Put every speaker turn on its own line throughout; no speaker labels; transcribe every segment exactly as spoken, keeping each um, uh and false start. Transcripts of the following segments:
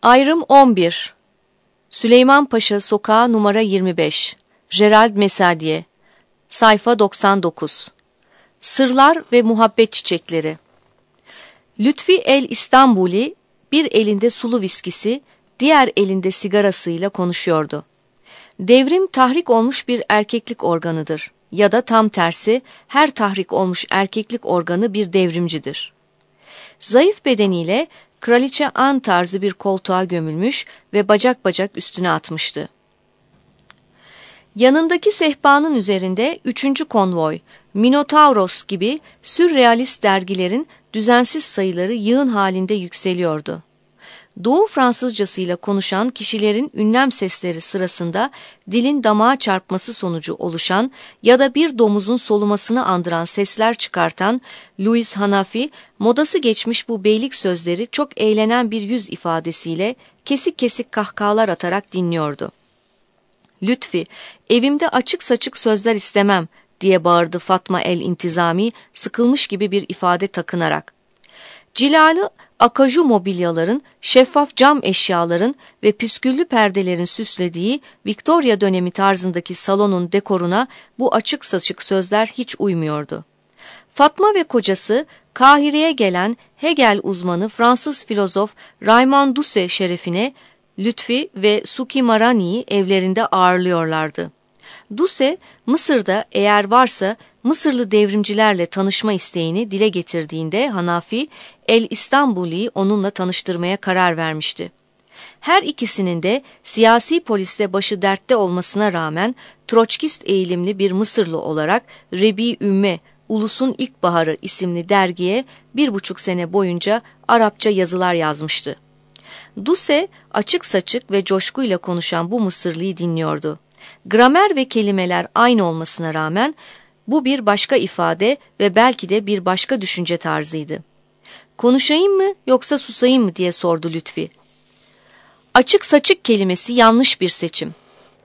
Ayrım on bir. Süleyman Paşa Sokağı numara yirmi beş. Gerald Mesadiye. Sayfa doksan dokuz. Sırlar ve Muhabbet Çiçekleri. Lütfi el İstanbuli bir elinde sulu viskisi, diğer elinde sigarasıyla konuşuyordu. Devrim tahrik olmuş bir erkeklik organıdır ya da tam tersi her tahrik olmuş erkeklik organı bir devrimcidir. Zayıf bedeniyle Kraliçe An tarzı bir koltuğa gömülmüş ve bacak bacak üstüne atmıştı. Yanındaki sehpanın üzerinde üçüncü konvoy, Minotauros gibi sürrealist dergilerin düzensiz sayıları yığın halinde yükseliyordu. Doğu Fransızcasıyla konuşan kişilerin ünlem sesleri sırasında dilin damağa çarpması sonucu oluşan ya da bir domuzun solumasını andıran sesler çıkartan Louis Hanafi, modası geçmiş bu beylik sözleri çok eğlenen bir yüz ifadesiyle kesik kesik kahkahalar atarak dinliyordu. "Lütfi, evimde açık saçık sözler istemem," diye bağırdı Fatma el İntizami sıkılmış gibi bir ifade takınarak. Cilalı akaju mobilyaların, şeffaf cam eşyaların ve püsküllü perdelerin süslediği Victoria dönemi tarzındaki salonun dekoruna bu açık saçık sözler hiç uymuyordu. Fatma ve kocası Kahire'ye gelen Hegel uzmanı Fransız filozof Raymond Doucet şerefine Lütfi ve Suki Marani'yi evlerinde ağırlıyorlardı. Doucet, Mısır'da eğer varsa Mısırlı devrimcilerle tanışma isteğini dile getirdiğinde Hanafi, El İstanbuli'yi onunla tanıştırmaya karar vermişti. Her ikisinin de siyasi poliste başı dertte olmasına rağmen Troçkist eğilimli bir Mısırlı olarak Rebi Ümme, Ulusun İlkbaharı isimli dergiye bir buçuk sene boyunca Arapça yazılar yazmıştı. Doucet açık saçık ve coşkuyla konuşan bu Mısırlıyı dinliyordu. Gramer ve kelimeler aynı olmasına rağmen bu bir başka ifade ve belki de bir başka düşünce tarzıydı. "Konuşayım mı yoksa susayım mı?" diye sordu Lütfi. Açık saçık kelimesi yanlış bir seçim.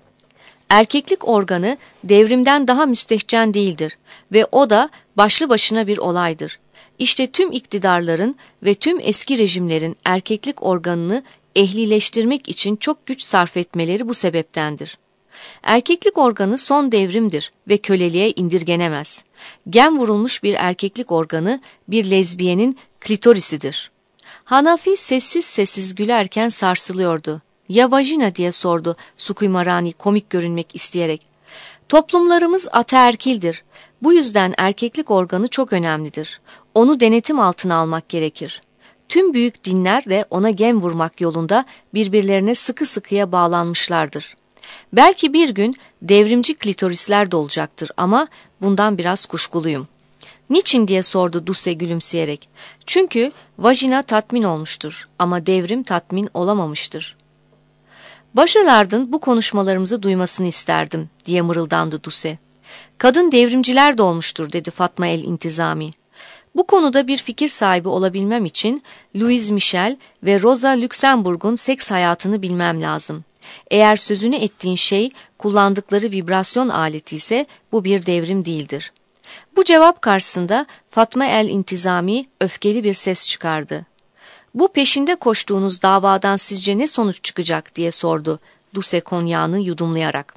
Erkeklik organı devrimden daha müstehcen değildir ve o da başlı başına bir olaydır. İşte tüm iktidarların ve tüm eski rejimlerin erkeklik organını ehlileştirmek için çok güç sarf etmeleri bu sebeptendir. Erkeklik organı son devrimdir ve köleliğe indirgenemez. Gem vurulmuş bir erkeklik organı bir lezbiyenin klitorisidir. Hanafi sessiz sessiz gülerken sarsılıyordu. "Ya vajina?" diye sordu Suki Marani komik görünmek isteyerek. "Toplumlarımız ataerkildir. Bu yüzden erkeklik organı çok önemlidir. Onu denetim altına almak gerekir. Tüm büyük dinler de ona gem vurmak yolunda birbirlerine sıkı sıkıya bağlanmışlardır. Belki bir gün devrimci klitorisler de olacaktır ama bundan biraz kuşkuluyum." "Niçin?" diye sordu Doucet gülümseyerek. "Çünkü vajina tatmin olmuştur ama devrim tatmin olamamıştır." "Başalardın bu konuşmalarımızı duymasını isterdim," diye mırıldandı Doucet. "Kadın devrimciler de olmuştur," dedi Fatma el İntizami. "Bu konuda bir fikir sahibi olabilmem için Louise Michel ve Rosa Luxemburg'un seks hayatını bilmem lazım. Eğer sözünü ettiğin şey kullandıkları vibrasyon aleti ise bu bir devrim değildir." Bu cevap karşısında Fatma el İntizami öfkeli bir ses çıkardı. "Bu peşinde koştuğunuz davadan sizce ne sonuç çıkacak?" diye sordu Doucet konyağını yudumlayarak.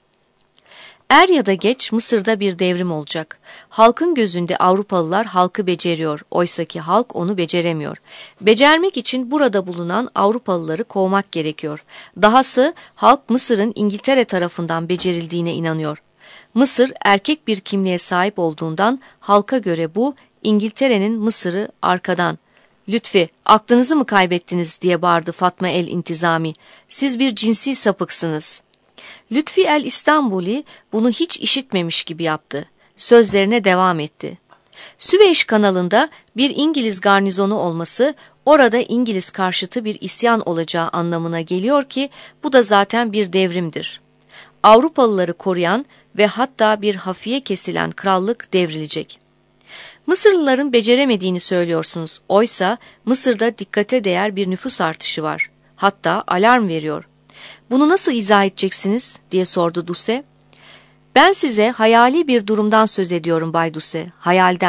"Er ya da geç Mısır'da bir devrim olacak. Halkın gözünde Avrupalılar halkı beceriyor, oysaki halk onu beceremiyor. Becermek için burada bulunan Avrupalıları kovmak gerekiyor. Dahası halk Mısır'ın İngiltere tarafından becerildiğine inanıyor. Mısır erkek bir kimliğe sahip olduğundan halka göre bu İngiltere'nin Mısır'ı arkadan." "Lütfi, aklınızı mı kaybettiniz?" diye bağırdı Fatma el İntizami. "Siz bir cinsi sapıksınız." Lütfi el İstanbuli bunu hiç işitmemiş gibi yaptı. Sözlerine devam etti. "Süveyş kanalında bir İngiliz garnizonu olması orada İngiliz karşıtı bir isyan olacağı anlamına geliyor ki bu da zaten bir devrimdir. Avrupalıları koruyan ve hatta bir hafiye kesilen krallık devrilecek. Mısırlıların beceremediğini söylüyorsunuz. Oysa Mısır'da dikkate değer bir nüfus artışı var. Hatta alarm veriyor. Bunu nasıl izah edeceksiniz?" diye sordu Doucet. "Ben size hayali bir durumdan söz ediyorum Bay Doucet, hayalden.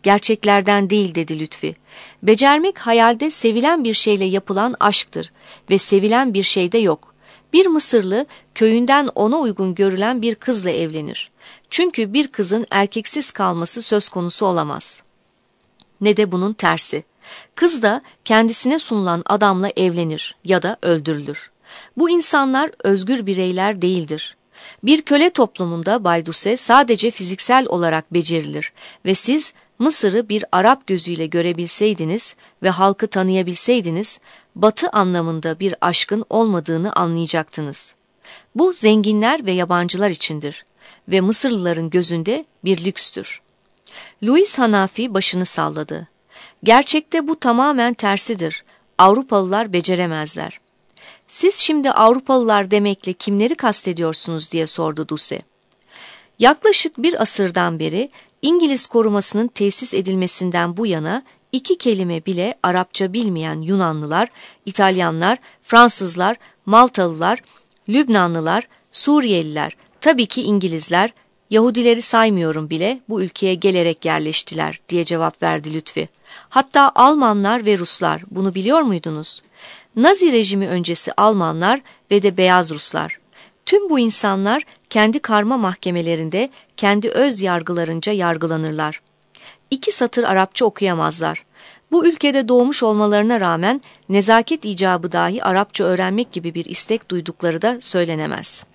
gerçeklerden değil dedi Lütfi. Becermek hayalde sevilen bir şeyle yapılan aşktır ve sevilen bir şey de yok. Bir Mısırlı köyünden ona uygun görülen bir kızla evlenir. Çünkü bir kızın erkeksiz kalması söz konusu olamaz. Ne de bunun tersi. Kız da kendisine sunulan adamla evlenir ya da öldürülür. Bu insanlar özgür bireyler değildir. Bir köle toplumunda Balduse sadece fiziksel olarak becerilir ve siz Mısır'ı bir Arap gözüyle görebilseydiniz ve halkı tanıyabilseydiniz, Batı anlamında bir aşkın olmadığını anlayacaktınız. Bu zenginler ve yabancılar içindir ve Mısırlıların gözünde bir lükstür. Louis Hanafi başını salladı. Gerçekte bu tamamen tersidir. Avrupalılar beceremezler. Siz şimdi Avrupalılar demekle kimleri kastediyorsunuz diye sordu Duse. Yaklaşık bir asırdan beri İngiliz korumasının tesis edilmesinden bu yana iki kelime bile Arapça bilmeyen Yunanlılar, İtalyanlar, Fransızlar, Maltalılar, Lübnanlılar, Suriyeliler, tabii ki İngilizler, Yahudileri saymıyorum bile bu ülkeye gelerek yerleştiler diye cevap verdi Lütfi. Hatta Almanlar ve Ruslar, bunu biliyor muydunuz? Nazi rejimi öncesi Almanlar ve de beyaz Ruslar. Tüm bu insanlar kendi karma mahkemelerinde kendi öz yargılarınca yargılanırlar. İki satır Arapça okuyamazlar. Bu ülkede doğmuş olmalarına rağmen nezaket icabı dahi Arapça öğrenmek gibi bir istek duydukları da söylenemez.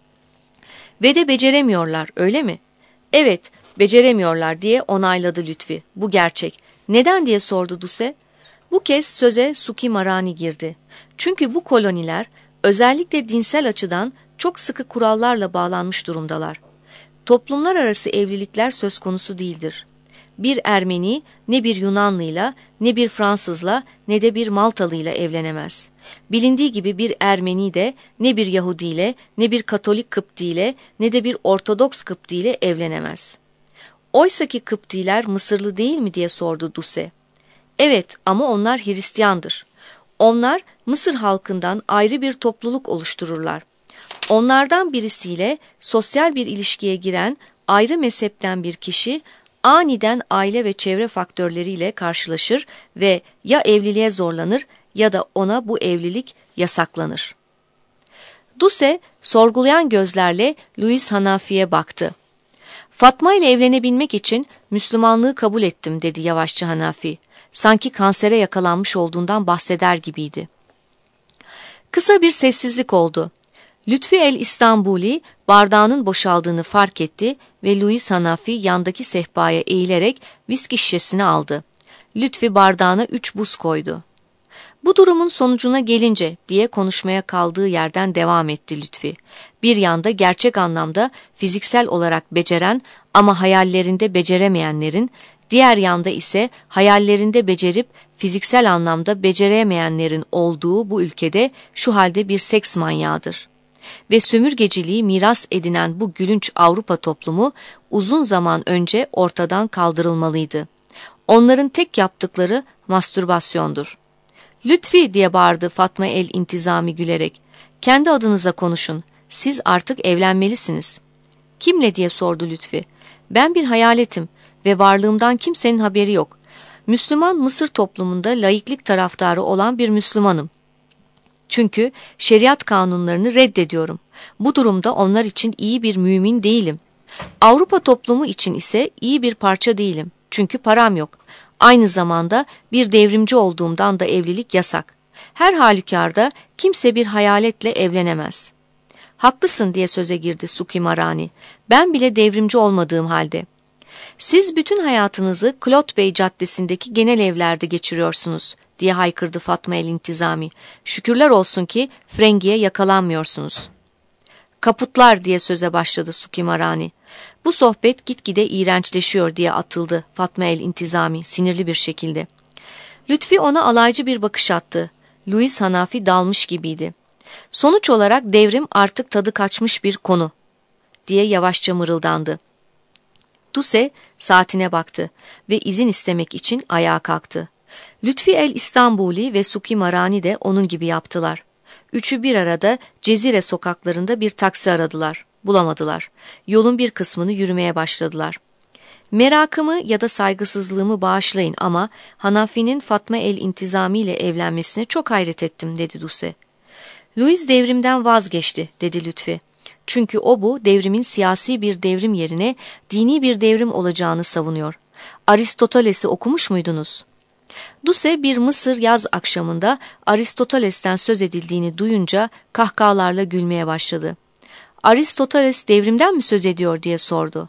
Ve de beceremiyorlar, öyle mi? Evet, beceremiyorlar diye onayladı Lütfi. Bu gerçek. Neden diye sordu Duse. Bu kez söze Suki Marani girdi. Çünkü bu koloniler özellikle dinsel açıdan çok sıkı kurallarla bağlanmış durumdalar. Toplumlar arası evlilikler söz konusu değildir. Bir Ermeni ne bir Yunanlıyla, ne bir Fransızla, ne de bir Maltalıyla evlenemez. Bilindiği gibi bir Ermeni de ne bir Yahudiyle, ne bir Katolik Kıptiyle, ne de bir Ortodoks Kıptiyle evlenemez. Oysaki Kıptiler Mısırlı değil mi diye sordu Duse. Evet, ama onlar Hristiyandır. Onlar Mısır halkından ayrı bir topluluk oluştururlar. Onlardan birisiyle sosyal bir ilişkiye giren ayrı mezhepten bir kişi aniden aile ve çevre faktörleriyle karşılaşır ve ya evliliğe zorlanır ya da ona bu evlilik yasaklanır. Duse sorgulayan gözlerle Louis Hanafi'ye baktı. Fatma ile evlenebilmek için Müslümanlığı kabul ettim dedi yavaşça Hanafi. Sanki kansere yakalanmış olduğundan bahseder gibiydi. Kısa bir sessizlik oldu. Lütfi el İstanbuli bardağının boşaldığını fark etti ve Louis Hanafi yandaki sehpaya eğilerek viski şişesini aldı. Lütfi bardağına üç buz koydu. Bu durumun sonucuna gelince diye konuşmaya kaldığı yerden devam etti Lütfi. Bir yanda gerçek anlamda fiziksel olarak beceren ama hayallerinde beceremeyenlerin, diğer yanda ise hayallerinde becerip fiziksel anlamda beceremeyenlerin olduğu bu ülkede şu halde bir seks manyağıdır. Ve sömürgeciliği miras edinen bu gülünç Avrupa toplumu uzun zaman önce ortadan kaldırılmalıydı. Onların tek yaptıkları mastürbasyondur. Lütfi diye bağırdı Fatma el İntizami gülerek. Kendi adınıza konuşun. Siz artık evlenmelisiniz. Kimle diye sordu Lütfi. Ben bir hayaletim ve varlığımdan kimsenin haberi yok. Müslüman Mısır toplumunda laiklik taraftarı olan bir Müslümanım. Çünkü şeriat kanunlarını reddediyorum. Bu durumda onlar için iyi bir mümin değilim. Avrupa toplumu için ise iyi bir parça değilim. Çünkü param yok. Aynı zamanda bir devrimci olduğumdan da evlilik yasak. Her halükarda kimse bir hayaletle evlenemez. Haklısın diye söze girdi Suki Marani. Ben bile devrimci olmadığım halde. Siz bütün hayatınızı Klot Bey Caddesi'ndeki genel evlerde geçiriyorsunuz diye haykırdı Fatma el İntizami. Şükürler olsun ki frengiye yakalanmıyorsunuz. Kaputlar diye söze başladı Suki Marani. Bu sohbet gitgide iğrençleşiyor diye atıldı Fatma el İntizami sinirli bir şekilde. Lütfi ona alaycı bir bakış attı. Louis Hanafi dalmış gibiydi. Sonuç olarak devrim artık tadı kaçmış bir konu diye yavaşça mırıldandı. Duse saatine baktı ve izin istemek için ayağa kalktı. Lütfi el İstanbuli ve Suki Marani de onun gibi yaptılar. Üçü bir arada Cezire sokaklarında bir taksi aradılar. Bulamadılar. Yolun bir kısmını yürümeye başladılar. Merakımı ya da saygısızlığımı bağışlayın ama Hanafi'nin Fatma el-İntizami ile evlenmesine çok hayret ettim dedi Duse. Louis devrimden vazgeçti dedi Lütfi. Çünkü o bu devrimin siyasi bir devrim yerine dini bir devrim olacağını savunuyor. Aristoteles'i okumuş muydunuz? Duse bir Mısır yaz akşamında Aristoteles'ten söz edildiğini duyunca kahkahalarla gülmeye başladı. Aristoteles devrimden mi söz ediyor diye sordu.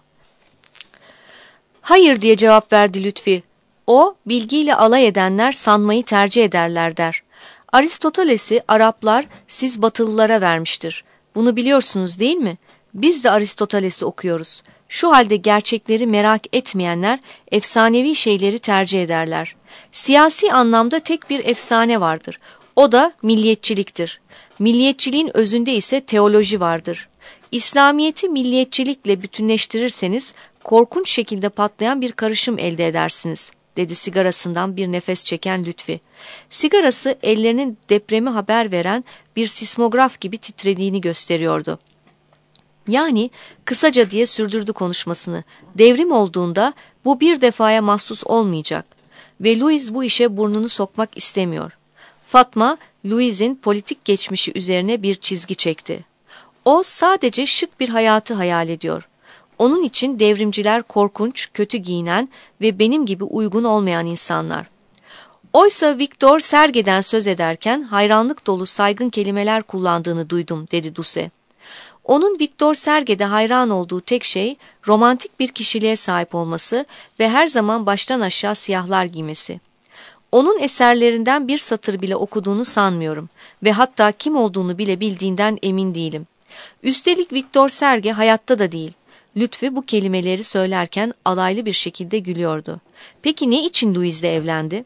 Hayır diye cevap verdi Lütfi. O, bilgiyle alay edenler sanmayı tercih ederler der. Aristoteles'i Araplar siz Batılılara vermiştir. Bunu biliyorsunuz değil mi? Biz de Aristoteles'i okuyoruz. Şu halde gerçekleri merak etmeyenler efsanevi şeyleri tercih ederler. Siyasi anlamda tek bir efsane vardır. O da milliyetçiliktir. Milliyetçiliğin özünde ise teoloji vardır. İslamiyet'i milliyetçilikle bütünleştirirseniz korkunç şekilde patlayan bir karışım elde edersiniz, dedi sigarasından bir nefes çeken Lütfi. Sigarası ellerinin depremi haber veren bir sismograf gibi titrediğini gösteriyordu. Yani kısaca diye sürdürdü konuşmasını. Devrim olduğunda bu bir defaya mahsus olmayacak ve Louis bu işe burnunu sokmak istemiyor. Fatma, Louis'in politik geçmişi üzerine bir çizgi çekti. O sadece şık bir hayatı hayal ediyor. Onun için devrimciler korkunç, kötü giyinen ve benim gibi uygun olmayan insanlar. Oysa Victor Serge'den söz ederken hayranlık dolu saygın kelimeler kullandığını duydum, dedi Duse. Onun Victor Serge'de hayran olduğu tek şey romantik bir kişiliğe sahip olması ve her zaman baştan aşağı siyahlar giymesi. Onun eserlerinden bir satır bile okuduğunu sanmıyorum ve hatta kim olduğunu bile bildiğinden emin değilim. Üstelik Victor Serge hayatta da değil. Lütfi bu kelimeleri söylerken alaylı bir şekilde gülüyordu. Peki ne için Louis'le evlendi?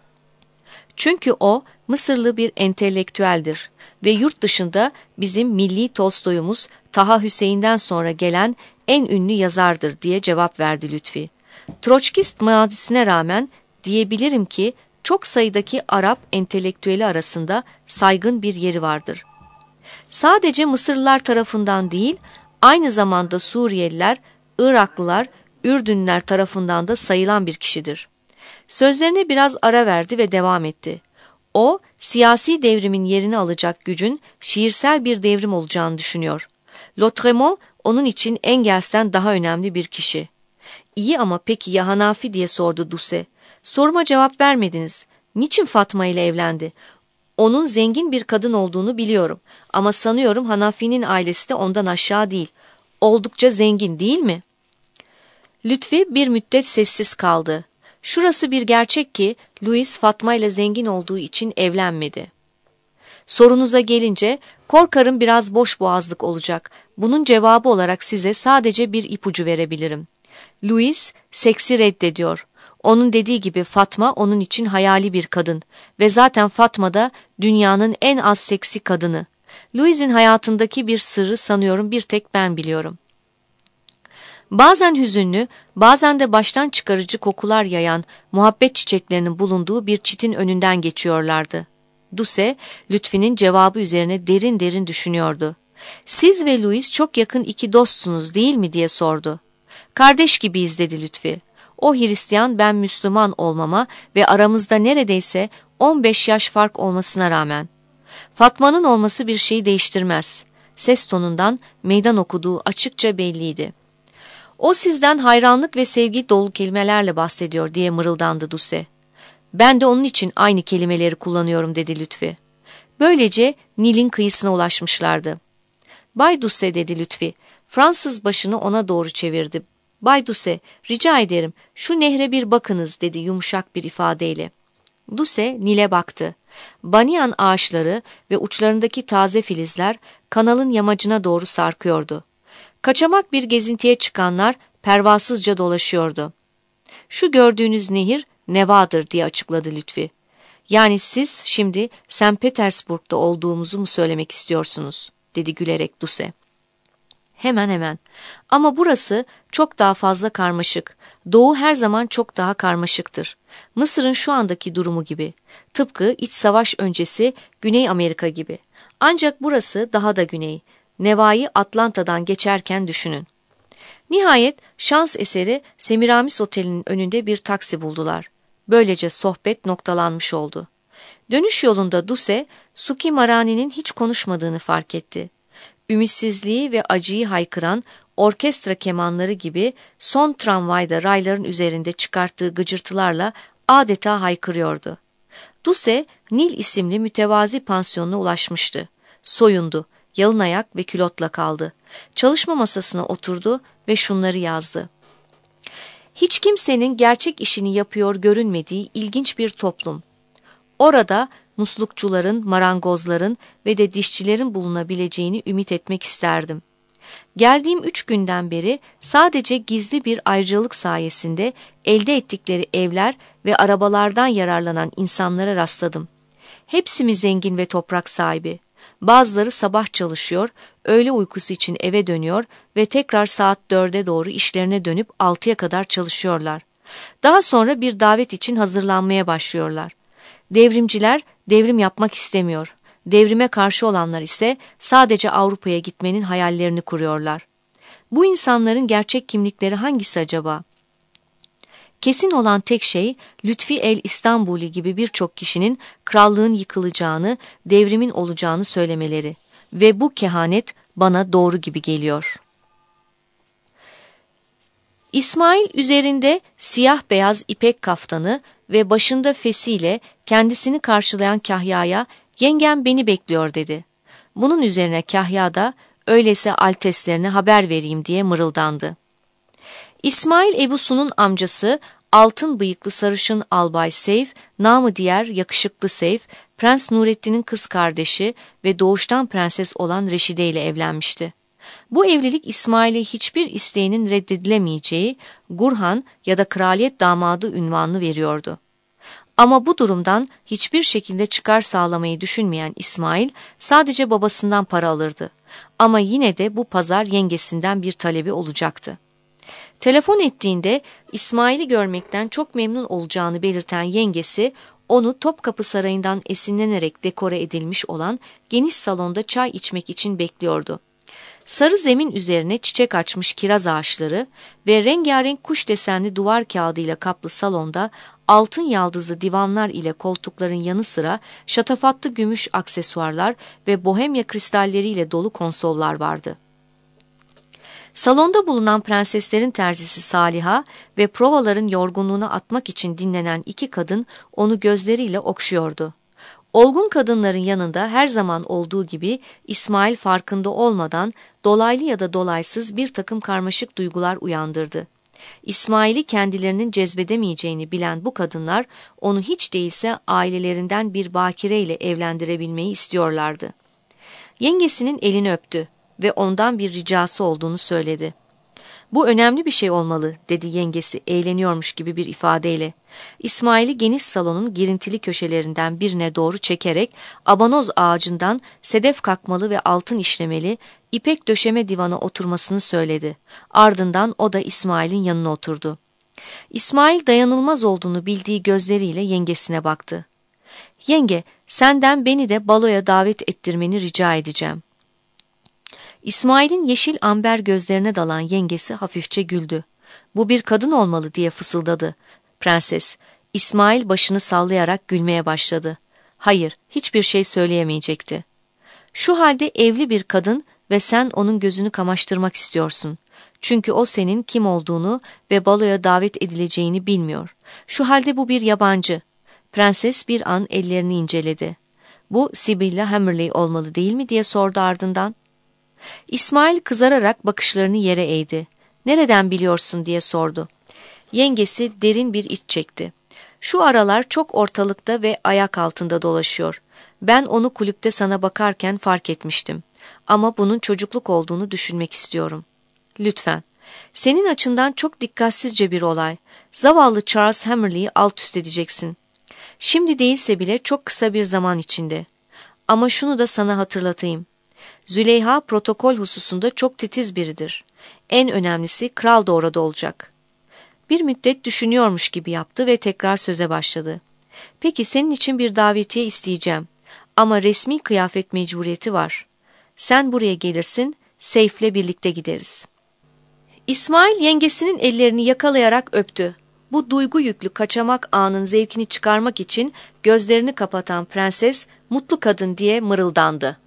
Çünkü o Mısırlı bir entelektüeldir ve yurt dışında bizim milli Tolstoy'umuz Taha Hüseyin'den sonra gelen en ünlü yazardır diye cevap verdi Lütfi. Troçkist mazisine rağmen diyebilirim ki çok sayıdaki Arap entelektüeli arasında saygın bir yeri vardır. Sadece Mısırlılar tarafından değil, aynı zamanda Suriyeliler, Iraklılar, Ürdünler tarafından da sayılan bir kişidir. Sözlerine biraz ara verdi ve devam etti. O, siyasi devrimin yerini alacak gücün şiirsel bir devrim olacağını düşünüyor. Lautréamont onun için Engels'ten daha önemli bir kişi. İyi ama peki ya Hanafi diye sordu Duse. Soruma cevap vermediniz. Niçin Fatma ile evlendi? Onun zengin bir kadın olduğunu biliyorum ama sanıyorum Hanafi'nin ailesi de ondan aşağı değil. Oldukça zengin değil mi? Lütfi bir müddet sessiz kaldı. Şurası bir gerçek ki Louis Fatma ile zengin olduğu için evlenmedi. Sorunuza gelince korkarım biraz boş boğazlık olacak. Bunun cevabı olarak size sadece bir ipucu verebilirim. Louis seksi reddediyor. Onun dediği gibi Fatma onun için hayali bir kadın ve zaten Fatma da dünyanın en az seksi kadını. Louis'in hayatındaki bir sırrı sanıyorum bir tek ben biliyorum. Bazen hüzünlü, bazen de baştan çıkarıcı kokular yayan muhabbet çiçeklerinin bulunduğu bir çitin önünden geçiyorlardı. Duse, Lütfi'nin cevabı üzerine derin derin düşünüyordu. Siz ve Louis çok yakın iki dostsunuz değil mi diye sordu. Kardeş gibiyiz dedi Lütfi. O Hristiyan, ben Müslüman olmama ve aramızda neredeyse on beş yaş fark olmasına rağmen. Fatma'nın olması bir şeyi değiştirmez. Ses tonundan meydan okuduğu açıkça belliydi. O sizden hayranlık ve sevgi dolu kelimelerle bahsediyor diye mırıldandı Duse. Ben de onun için aynı kelimeleri kullanıyorum dedi Lütfi. Böylece Nil'in kıyısına ulaşmışlardı. Bay Duse dedi Lütfi. Fransız başını ona doğru çevirdi. Bay Duse, rica ederim şu nehre bir bakınız dedi yumuşak bir ifadeyle. Duse Nil'e baktı. Banyan ağaçları ve uçlarındaki taze filizler kanalın yamacına doğru sarkıyordu. Kaçamak bir gezintiye çıkanlar pervasızca dolaşıyordu. Şu gördüğünüz nehir Neva'dır diye açıkladı Lütfi. Yani siz şimdi Saint Petersburg'da olduğumuzu mu söylemek istiyorsunuz? Dedi gülerek Duse. Hemen hemen. Ama burası çok daha fazla karmaşık. Doğu her zaman çok daha karmaşıktır. Mısır'ın şu andaki durumu gibi. Tıpkı iç savaş öncesi Güney Amerika gibi. Ancak burası daha da güney. Neva'yı Atlanta'dan geçerken düşünün. Nihayet şans eseri Semiramis Oteli'nin önünde bir taksi buldular. Böylece sohbet noktalanmış oldu. Dönüş yolunda Duse, Suki Marani'nin hiç konuşmadığını fark etti. Ümitsizliği ve acıyı haykıran orkestra kemanları gibi son tramvayda rayların üzerinde çıkarttığı gıcırtılarla adeta haykırıyordu. Duse, Nil isimli mütevazi pansiyonuna ulaşmıştı. Soyundu, yalın ayak ve külotla kaldı. Çalışma masasına oturdu ve şunları yazdı. Hiç kimsenin gerçek işini yapıyor görünmediği ilginç bir toplum. Orada muslukçuların, marangozların ve de dişçilerin bulunabileceğini ümit etmek isterdim. Geldiğim üç günden beri sadece gizli bir ayrıcalık sayesinde elde ettikleri evler ve arabalardan yararlanan insanlara rastladım. Hepsi mi zengin ve toprak sahibi? Bazıları sabah çalışıyor, öğle uykusu için eve dönüyor ve tekrar saat dörde doğru işlerine dönüp altıya kadar çalışıyorlar. Daha sonra bir davet için hazırlanmaya başlıyorlar. Devrimciler devrim yapmak istemiyor. Devrime karşı olanlar ise sadece Avrupa'ya gitmenin hayallerini kuruyorlar. Bu insanların gerçek kimlikleri hangisi acaba? Kesin olan tek şey Lütfi el İstanbuli gibi birçok kişinin krallığın yıkılacağını, devrimin olacağını söylemeleri ve bu kehanet bana doğru gibi geliyor. İsmail üzerinde siyah beyaz ipek kaftanı ve başında fesiyle kendisini karşılayan Kahya'ya "Yengem beni bekliyor" dedi. Bunun üzerine Kahya da öyleyse alteslerine haber vereyim diye mırıldandı. İsmail Ebusu'nun amcası altın bıyıklı sarışın albay Seyf, namı diğer yakışıklı Seyf, Prens Nurettin'in kız kardeşi ve doğuştan prenses olan Reşide ile evlenmişti. Bu evlilik İsmail'e hiçbir isteğinin reddedilemeyeceği Gurhan ya da kraliyet damadı unvanını veriyordu. Ama bu durumdan hiçbir şekilde çıkar sağlamayı düşünmeyen İsmail sadece babasından para alırdı. Ama yine de bu pazar yengesinden bir talebi olacaktı. Telefon ettiğinde İsmail'i görmekten çok memnun olacağını belirten yengesi onu Topkapı Sarayı'ndan esinlenerek dekore edilmiş olan geniş salonda çay içmek için bekliyordu. Sarı zemin üzerine çiçek açmış kiraz ağaçları ve rengarenk kuş desenli duvar kağıdıyla kaplı salonda altın yaldızlı divanlar ile koltukların yanı sıra şatafatlı gümüş aksesuarlar ve bohemya kristalleriyle dolu konsollar vardı. Salonda bulunan prenseslerin terzisi Saliha ve provaların yorgunluğunu atmak için dinlenen iki kadın onu gözleriyle okşuyordu. Olgun kadınların yanında her zaman olduğu gibi İsmail farkında olmadan dolaylı ya da dolaysız bir takım karmaşık duygular uyandırdı. İsmail'i kendilerinin cezbedemeyeceğini bilen bu kadınlar onu hiç değilse ailelerinden bir bakire ile evlendirebilmeyi istiyorlardı. Yengesinin elini öptü ve ondan bir ricası olduğunu söyledi. "Bu önemli bir şey olmalı," dedi yengesi eğleniyormuş gibi bir ifadeyle. İsmail'i geniş salonun girintili köşelerinden birine doğru çekerek abanoz ağacından sedef kakmalı ve altın işlemeli ipek döşeme divana oturmasını söyledi. Ardından o da İsmail'in yanına oturdu. İsmail dayanılmaz olduğunu bildiği gözleriyle yengesine baktı. "Yenge, senden beni de baloya davet ettirmeni rica edeceğim." İsmail'in yeşil amber gözlerine dalan yengesi hafifçe güldü. "Bu bir kadın olmalı," diye fısıldadı. Prenses, İsmail başını sallayarak gülmeye başladı. Hayır, hiçbir şey söyleyemeyecekti. "Şu halde evli bir kadın ve sen onun gözünü kamaştırmak istiyorsun. Çünkü o senin kim olduğunu ve baloya davet edileceğini bilmiyor. Şu halde bu bir yabancı." Prenses bir an ellerini inceledi. "Bu Sibylla Hammerley olmalı değil mi?" diye sordu ardından. İsmail kızararak bakışlarını yere eğdi. "Nereden biliyorsun?" diye sordu. Yengesi derin bir iç çekti. "Şu aralar çok ortalıkta ve ayak altında dolaşıyor. Ben onu kulüpte sana bakarken fark etmiştim. Ama bunun çocukluk olduğunu düşünmek istiyorum. Lütfen. Senin açından çok dikkatsizce bir olay. Zavallı Charles Hammerley'i alt üst edeceksin. Şimdi değilse bile çok kısa bir zaman içinde. Ama şunu da sana hatırlatayım. Züleyha protokol hususunda çok titiz biridir. En önemlisi kral da orada olacak." Bir müddet düşünüyormuş gibi yaptı ve tekrar söze başladı. "Peki senin için bir davetiye isteyeceğim. Ama resmi kıyafet mecburiyeti var. Sen buraya gelirsin, Seyf'le birlikte gideriz." İsmail yengesinin ellerini yakalayarak öptü. Bu duygu yüklü kaçamak anın zevkini çıkarmak için gözlerini kapatan prenses mutlu kadın diye mırıldandı.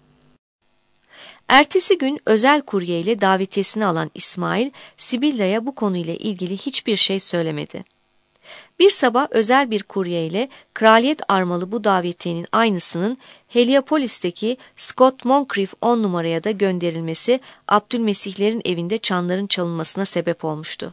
Ertesi gün özel kurye ile davetiyesini alan İsmail, Sibilla'ya bu konuyla ilgili hiçbir şey söylemedi. Bir sabah özel bir kurye ile kraliyet armalı bu davetiyenin aynısının Heliopolis'teki Scott Moncrief on numaraya da gönderilmesi Abdülmesihlerin evinde çanların çalınmasına sebep olmuştu.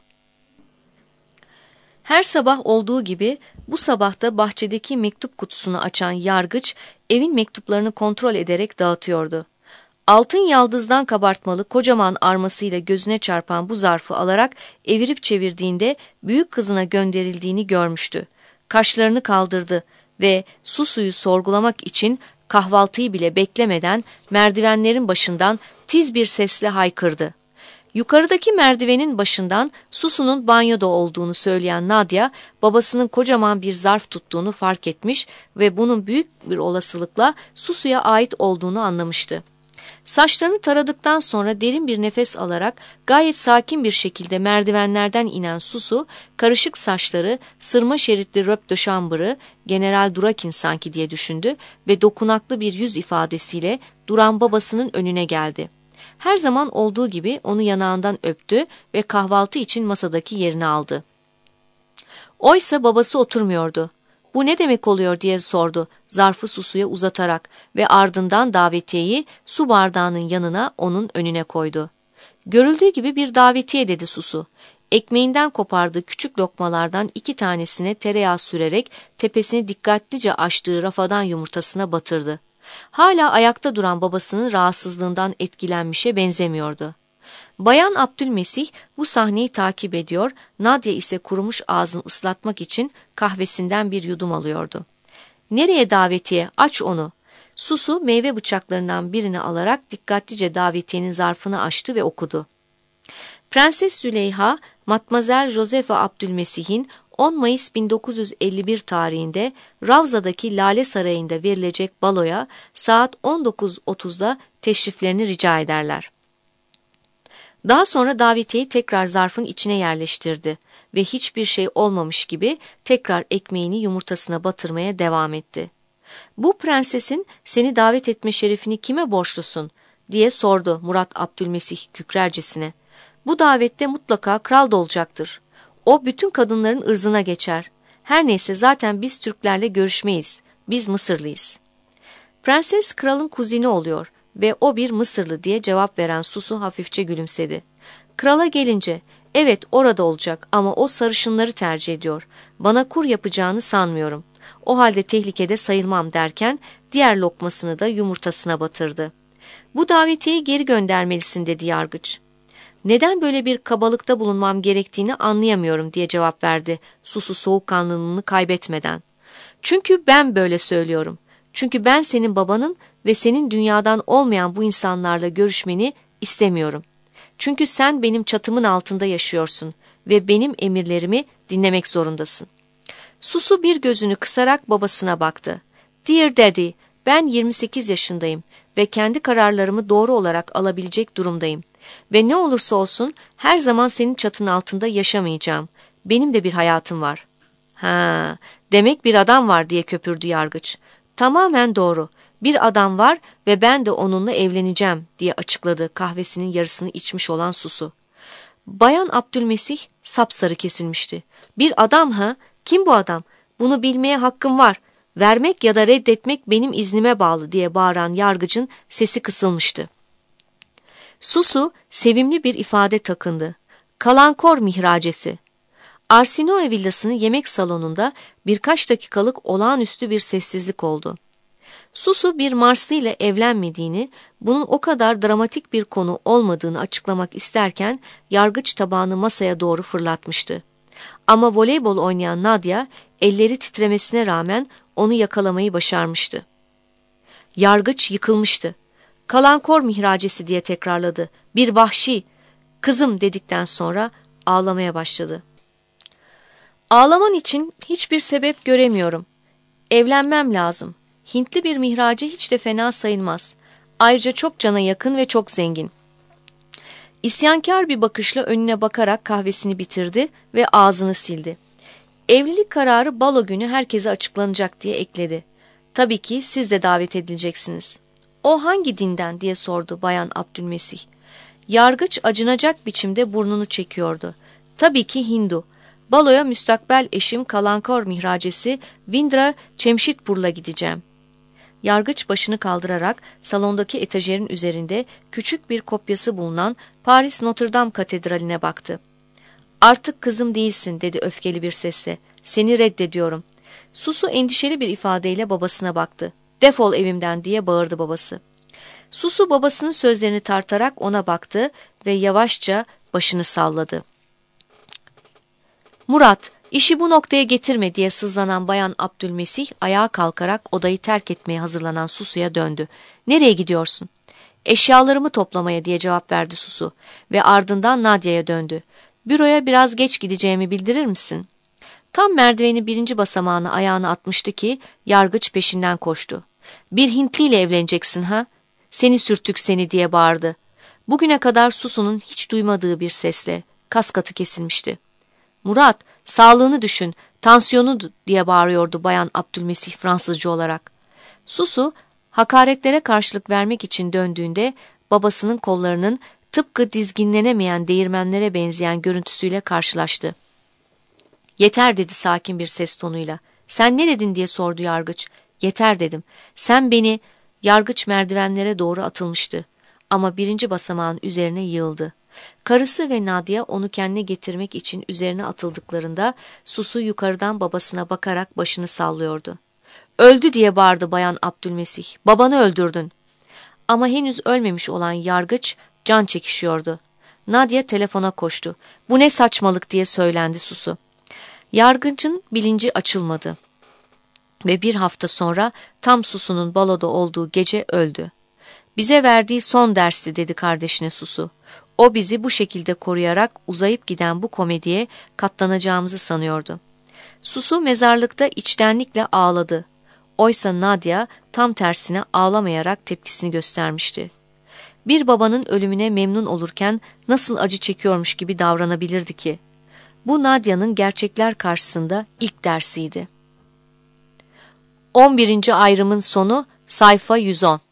Her sabah olduğu gibi bu sabah da bahçedeki mektup kutusunu açan yargıç evin mektuplarını kontrol ederek dağıtıyordu. Altın yaldızdan kabartmalı kocaman armasıyla gözüne çarpan bu zarfı alarak evirip çevirdiğinde büyük kızına gönderildiğini görmüştü. Kaşlarını kaldırdı ve Susu'yu sorgulamak için kahvaltıyı bile beklemeden merdivenlerin başından tiz bir sesle haykırdı. Yukarıdaki merdivenin başından Susu'nun banyoda olduğunu söyleyen Nadia, babasının kocaman bir zarf tuttuğunu fark etmiş ve bunun büyük bir olasılıkla Susu'ya ait olduğunu anlamıştı. Saçlarını taradıktan sonra derin bir nefes alarak gayet sakin bir şekilde merdivenlerden inen Susu, karışık saçları, sırma şeritli röp de şambırı, General Durakin sanki diye düşündü ve dokunaklı bir yüz ifadesiyle duran babasının önüne geldi. Her zaman olduğu gibi onu yanağından öptü ve kahvaltı için masadaki yerini aldı. Oysa babası oturmuyordu. "Bu ne demek oluyor?" diye sordu zarfı Susu'ya uzatarak ve ardından davetiyeyi su bardağının yanına onun önüne koydu. "Görüldüğü gibi bir davetiye," dedi Susu. Ekmeğinden kopardığı küçük lokmalardan iki tanesine tereyağı sürerek tepesini dikkatlice açtığı rafadan yumurtasına batırdı. Hala ayakta duran babasının rahatsızlığından etkilenmişe benzemiyordu. Bayan Abdülmesih bu sahneyi takip ediyor, Nadia ise kurumuş ağzını ıslatmak için kahvesinden bir yudum alıyordu. "Nereye davetiye? Aç onu." Susu meyve bıçaklarından birini alarak dikkatlice davetiyenin zarfını açtı ve okudu. Prenses Züleyha, Matmazel Josepha Abdülmesih'in on Mayıs bin dokuz yüz elli bir tarihinde Ravza'daki Lale Sarayı'nda verilecek baloya saat on dokuz otuzda teşriflerini rica ederler. Daha sonra davetiyeyi tekrar zarfın içine yerleştirdi ve hiçbir şey olmamış gibi tekrar ekmeğini yumurtasına batırmaya devam etti. "Bu prensesin seni davet etme şerefini kime borçlusun?" diye sordu Murat Abdülmesih kükrercesine. "Bu davette mutlaka kral da olacaktır. O bütün kadınların ırzına geçer. Her neyse zaten biz Türklerle görüşmeyiz. Biz Mısırlıyız." "Prenses kralın kuzini oluyor ve o bir Mısırlı," diye cevap veren Susu hafifçe gülümsedi. "Krala gelince, evet orada olacak ama o sarışınları tercih ediyor. Bana kur yapacağını sanmıyorum. O halde tehlikede sayılmam," derken diğer lokmasını da yumurtasına batırdı. "Bu davetiyeyi geri göndermelisin," dedi yargıç. "Neden böyle bir kabalıkta bulunmam gerektiğini anlayamıyorum," diye cevap verdi Susu soğukkanlılığını kaybetmeden. "Çünkü ben böyle söylüyorum. Çünkü ben senin babanın ve senin dünyadan olmayan bu insanlarla görüşmeni istemiyorum. Çünkü sen benim çatımın altında yaşıyorsun ve benim emirlerimi dinlemek zorundasın." Susu bir gözünü kısarak babasına baktı. "Dear Daddy, ben yirmi sekiz yaşındayım ve kendi kararlarımı doğru olarak alabilecek durumdayım. Ve ne olursa olsun her zaman senin çatın altında yaşamayacağım. Benim de bir hayatım var." "Ha, demek bir adam var," diye köpürdü yargıç. "Tamamen doğru. Bir adam var ve ben de onunla evleneceğim," diye açıkladı kahvesinin yarısını içmiş olan Susu. Bayan Abdülmesih sapsarı kesilmişti. "Bir adam ha? Kim bu adam? Bunu bilmeye hakkım var. Vermek ya da reddetmek benim iznime bağlı," diye bağıran yargıcın sesi kısılmıştı. Susu sevimli bir ifade takındı. "Kalankor mihracesi." Arsinoe villasının yemek salonunda birkaç dakikalık olağanüstü bir sessizlik oldu. Susu bir Marslı ile evlenmediğini, bunun o kadar dramatik bir konu olmadığını açıklamak isterken yargıç tabağını masaya doğru fırlatmıştı. Ama voleybol oynayan Nadia elleri titremesine rağmen onu yakalamayı başarmıştı. Yargıç yıkılmıştı. "Kalankor mihracesi," diye tekrarladı. "Bir vahşi. Kızım," dedikten sonra ağlamaya başladı. "Ağlaman için hiçbir sebep göremiyorum. Evlenmem lazım. Hintli bir mihracı hiç de fena sayılmaz. Ayrıca çok cana yakın ve çok zengin. İsyankar bir bakışla önüne bakarak kahvesini bitirdi ve ağzını sildi. Evlilik kararı balo günü herkese açıklanacak diye ekledi. Tabii ki siz de davet edileceksiniz. O hangi dinden diye sordu Bayan Abdülmesih. Yargıç acınacak biçimde burnunu çekiyordu. Tabii ki Hindu. Baloya müstakbel eşim Kalankor mihracesi Vindra Çemşitpur'la gideceğim. Yargıç başını kaldırarak salondaki etajerin üzerinde küçük bir kopyası bulunan Paris Notre Dame Katedrali'ne baktı. Artık kızım değilsin dedi öfkeli bir sesle. Seni reddediyorum. Susu endişeli bir ifadeyle babasına baktı. Defol evimden diye bağırdı babası. Susu babasının sözlerini tartarak ona baktı ve yavaşça başını salladı. Murat, işi bu noktaya getirme diye sızlanan Bayan Abdülmesih ayağa kalkarak odayı terk etmeye hazırlanan Susu'ya döndü. Nereye gidiyorsun? Eşyalarımı toplamaya diye cevap verdi Susu ve ardından Nadia'ya döndü. Büroya biraz geç gideceğimi bildirir misin? Tam merdiveni birinci basamağına ayağını atmıştı ki yargıç peşinden koştu. Bir Hintli ile evleneceksin ha? Seni sürtük seni diye bağırdı. Bugüne kadar Susu'nun hiç duymadığı bir sesle kaskatı kesilmişti. Murat, sağlığını düşün, tansiyonu diye bağırıyordu Bayan Abdülmesih Fransızca olarak. Susu, hakaretlere karşılık vermek için döndüğünde babasının kollarının tıpkı dizginlenemeyen değirmenlere benzeyen görüntüsüyle karşılaştı. Yeter dedi sakin bir ses tonuyla. Sen ne dedin diye sordu yargıç. Yeter dedim. Sen beni... Yargıç merdivenlere doğru atılmıştı. Ama birinci basamağın üzerine yığıldı. Karısı ve Nadia onu kendine getirmek için üzerine atıldıklarında Susu yukarıdan babasına bakarak başını sallıyordu. Öldü diye bağırdı Bayan Abdülmesih. Babanı öldürdün. Ama henüz ölmemiş olan yargıç can çekişiyordu. Nadia telefona koştu. Bu ne saçmalık diye söylendi Susu. Yargıcın bilinci açılmadı. Ve bir hafta sonra tam Susu'nun baloda olduğu gece öldü. Bize verdiği son dersti dedi kardeşine Susu. O bizi bu şekilde koruyarak uzayıp giden bu komediye katlanacağımızı sanıyordu. Susu mezarlıkta içtenlikle ağladı. Oysa Nadia tam tersine ağlamayarak tepkisini göstermişti. Bir babanın ölümüne memnun olurken nasıl acı çekiyormuş gibi davranabilirdi ki? Bu Nadia'nın gerçekler karşısında ilk dersiydi. on birinci ayrımın sonu sayfa yüz on.